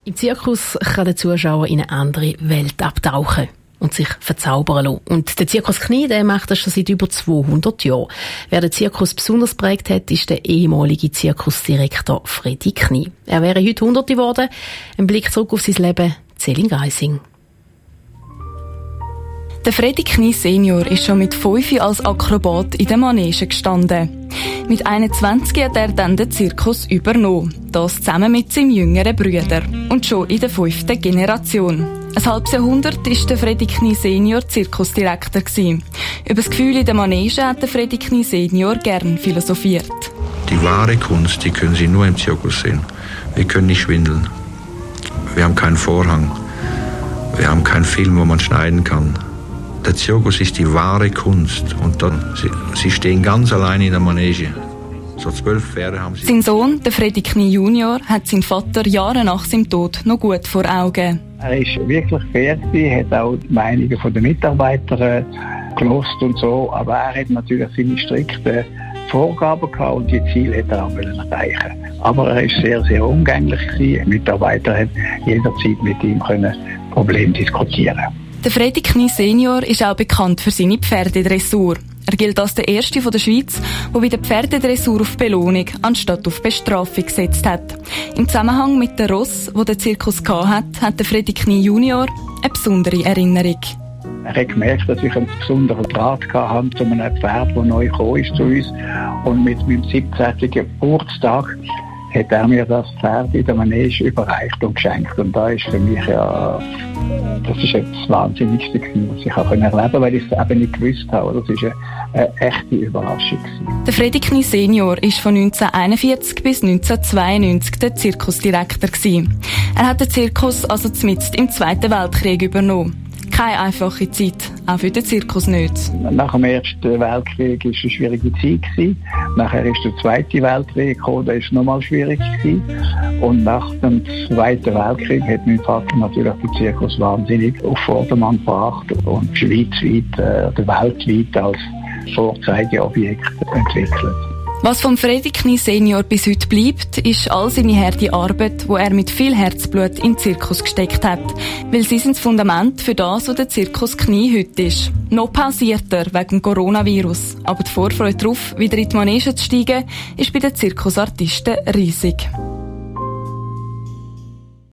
Im Zirkus kann der Zuschauer in eine andere Welt abtauchen und sich verzaubern lassen. Und der Zirkus Knie, der macht das schon seit über 200 Jahren. Wer den Zirkus besonders geprägt hat, ist der ehemalige Zirkusdirektor Fredi Knie. Er wäre heute 100 geworden. Ein Blick zurück auf sein Leben, Céline Geising. Der Fredi Knie Senior ist schon mit 5 als Akrobat in der Manege gestanden. Mit 21 hat er dann den Zirkus übernommen. Das zusammen mit seinem jüngeren Bruder. Und schon in der 5. Generation. Ein halbes Jahrhundert war der Fredi Knie Senior Zirkusdirektor. Über das Gefühl in der Manege hat der Fredi Knie Senior gern philosophiert. Die wahre Kunst, die können Sie nur im Zirkus sehen. Wir können nicht schwindeln. Wir haben keinen Vorhang. Wir haben keinen Film, wo man schneiden kann. Der Zirkus ist die wahre Kunst. Und dann, sie stehen ganz allein in der Manege. So 12 Pferde haben sie. Sein Sohn, der Fredi Knie Junior, hat seinen Vater Jahre nach seinem Tod noch gut vor Augen. Er ist wirklich fair, hat auch die Meinungen der Mitarbeiter gelost und so. Aber er hat natürlich seine strikten Vorgaben gehabt und die Ziele hat er auch erreichen. Aber er ist sehr, sehr umgänglich gewesen. Die Mitarbeiter haben jederzeit mit ihm Probleme diskutieren. Der Fredi Knie Senior ist auch bekannt für seine Pferdedressur. Er gilt als der Erste der Schweiz, der bei der Pferdedressur auf Belohnung anstatt auf Bestrafung gesetzt hat. Im Zusammenhang mit den Ross, die der Zirkus hatte, hat der Fredi Knie Junior eine besondere Erinnerung. Er hat gemerkt, dass ich einen besonderen Draht hatte zu einem Pferd, das neu gekommen ist zu uns. Und mit meinem 17. Geburtstag hat er mir das Pferd in der Manege überreicht und geschenkt. Und da ist für mich das ist das Wahnsinnigste gewesen, was ich auch erleben konnte, weil ich es eben nicht gewusst habe. Das war eine echte Überraschung gewesen. Der Fredi Knie Senior war von 1941 bis 1992 der Zirkusdirektor gewesen. Er hat den Zirkus also mitten im Zweiten Weltkrieg übernommen. Keine einfache Zeit, auch für den Zirkus nicht. Nach dem Ersten Weltkrieg war es eine schwierige Zeit. Nachher ist der Zweite Weltkrieg gekommen, der war nochmal schwierig gewesen. Und nach dem Zweiten Weltkrieg hat mein Vater natürlich den Zirkus wahnsinnig auf Vordermann gebracht und schweizweit oder weltweit als Vorzeigeobjekt entwickelt. Was vom Fredi Knie Senior bis heute bleibt, ist all seine harte Arbeit, die er mit viel Herzblut in den Zirkus gesteckt hat. Weil sie sind das Fundament für das, was der Zirkus Knie heute ist. Noch pausierter wegen dem Coronavirus. Aber die Vorfreude darauf, wieder in die Manege zu steigen, ist bei den Zirkusartisten riesig.